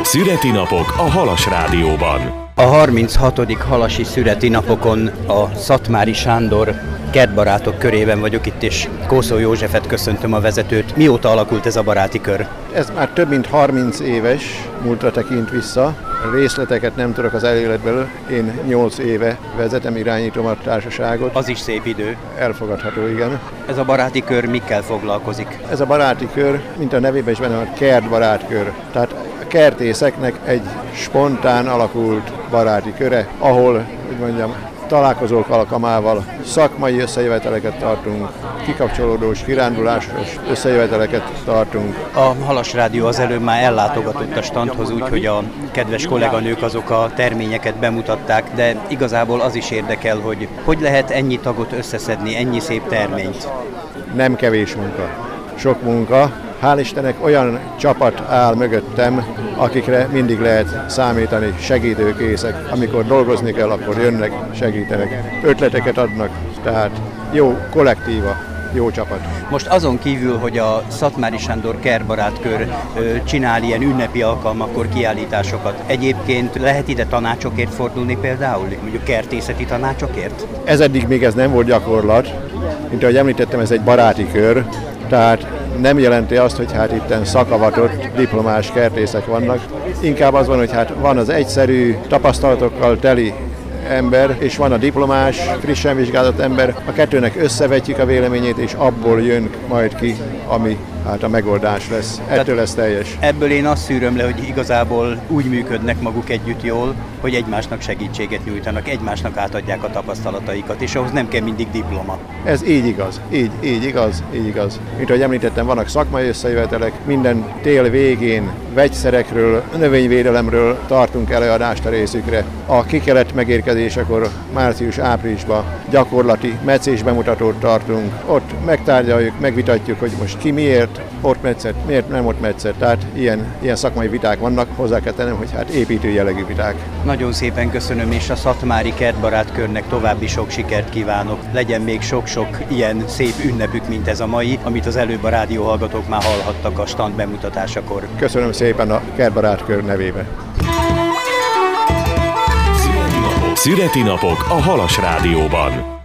Szüreti napok a Halas Rádióban. A 36. halasi szüreti napokon a Szatmári Sándor kertbarátok körében vagyok itt, és Kószó Józsefet köszöntöm, a vezetőt. Mióta alakult ez a baráti kör? Ez már több mint 30 éves, múltra tekint vissza. Részleteket nem tudok az előletből. Én 8 éve vezetem, irányítom a társaságot. Az is szép idő. Elfogadható, igen. Ez a baráti kör mikkel foglalkozik? Ez a baráti kör, mint a nevében is benne van, kertbarátkör. Tehát a kertészeknek egy spontán alakult baráti köre, ahol, hogy mondjam, találkozók alkalmával szakmai összejöveteleket tartunk, kikapcsolódós, kirándulásos összejöveteleket tartunk. A Halas Rádió az előbb már ellátogatott a standhoz, úgyhogy a kedves kolléganők azok a terményeket bemutatták, de igazából az is érdekel, hogy lehet ennyi tagot összeszedni, ennyi szép terményt. Nem kevés munka, sok munka. Hál' Istennek olyan csapat áll mögöttem, akikre mindig lehet számítani, segítőkészek. Amikor dolgozni kell, akkor jönnek, segítenek, ötleteket adnak, tehát jó kollektíva, jó csapat. Most azon kívül, hogy a Szatmári Sándor kertbarátkör csinál ilyen ünnepi alkalmakkor kiállításokat, egyébként lehet ide tanácsokért fordulni például, mondjuk kertészeti tanácsokért? Ez eddig még ez nem volt gyakorlat, mint ahogy említettem, ez egy baráti kör, tehát nem jelenti azt, hogy hát itten szakavatott diplomás kertészek vannak. Inkább az van, hogy hát van az egyszerű tapasztalatokkal teli ember, és van a diplomás, frissen vizsgázott ember. A kettőnek összevetjük a véleményét, és abból jön majd ki, ami hát a megoldás lesz. Ettől lesz teljes. Ebből én azt szűröm le, hogy igazából úgy működnek maguk együtt jól, hogy egymásnak segítséget nyújtanak, egymásnak átadják a tapasztalataikat, és ahhoz nem kell mindig diploma. Ez így igaz, így igaz. Mint ahogy említettem, vannak szakmai összejövetelek, minden tél végén vegyszerekről, növényvédelemről tartunk előadást a részükre. A kikelet megérkezésekor március-áprilisban gyakorlati meccés bemutatót tartunk. Ott megtárgyaljuk, megvitatjuk, hogy most ki miért ott metszett, miért nem ott metszett. Tehát ilyen szakmai viták vannak, hozzá kell tennem, hogy hát építő jellegű viták. Nagyon szépen köszönöm, és a Szatmári kertbarátkörnek további sok sikert kívánok. Legyen még sok-sok ilyen szép ünnepük, mint ez a mai, amit az előbb a rádióhallgatók már hallhattak a stand bemutatásakor. Köszönöm szépen a kertbarátkör nevében. Szüreti napok a Halas Rádióban.